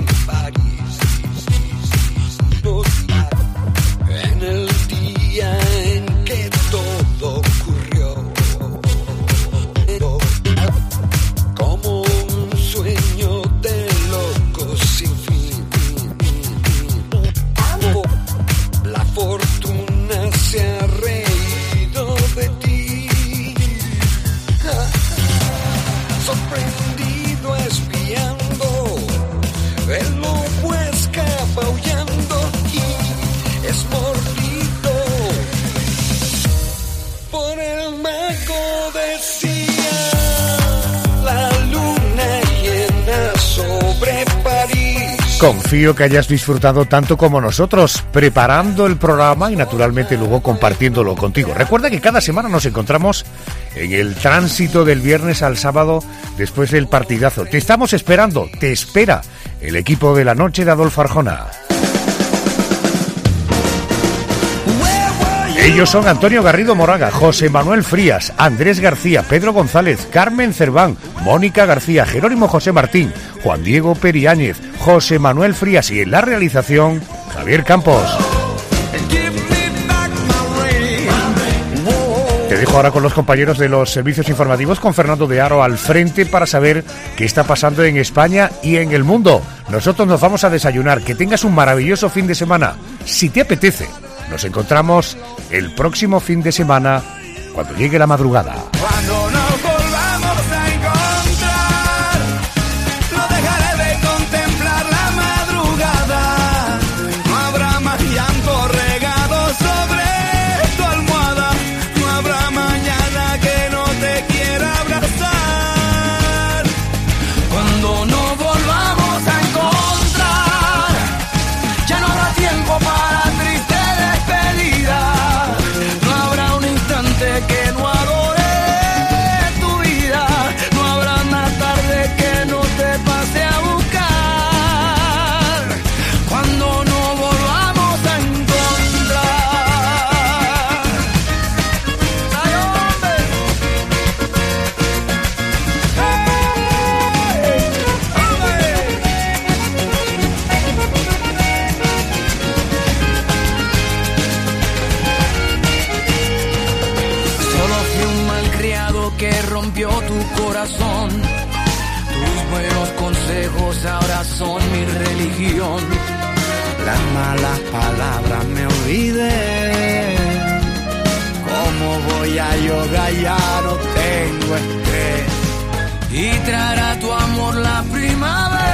Confío que hayas disfrutado tanto como nosotros, preparando el programa y naturalmente luego compartiéndolo contigo. Recuerda que cada semana nos encontramos en el tránsito del viernes al sábado después del partidazo. Te estamos esperando, te espera el equipo de la noche de Adolfo Arjona. Ellos son Antonio Garrido Moraga, José Manuel Frías, Andrés García, Pedro González, Carmen Cerván, Mónica García, Jerónimo José Martín, Juan Diego Periáñez, José Manuel Frías y en la realización, Javier Campos. Te dejo ahora con los compañeros de los servicios informativos, con Fernando de Aro al frente para saber qué está pasando en España y en el mundo. Nosotros nos vamos a desayunar. Que tengas un maravilloso fin de semana. Si te apetece, nos encontramos el próximo fin de semana cuando llegue la madrugada. Cuando nos volvamos a encontrar, no dejaré de contemplar la madrugada. No habrá más llanto regado sobre tu almohada. No habrá mañana que no te quiera abrazar. Cuando nos volvamos a encontrar, ya no habrá tiempo para triste despedida. No habrá un instante que no adore tu vida. No habrá una tarde que no te pase a buscar. Cuando nos volvamos a encontrar. ¡Ay, hombre! ¡Hey! ¡Hombre! Solo fui un malcriado que rompió tu corazón. Tus buenos consejos ahora son mi religión. Las malas palabras me olvidé. ¿Cómo voy a yoga? Ya no tengo estrés. Y traerá tu amor la primavera.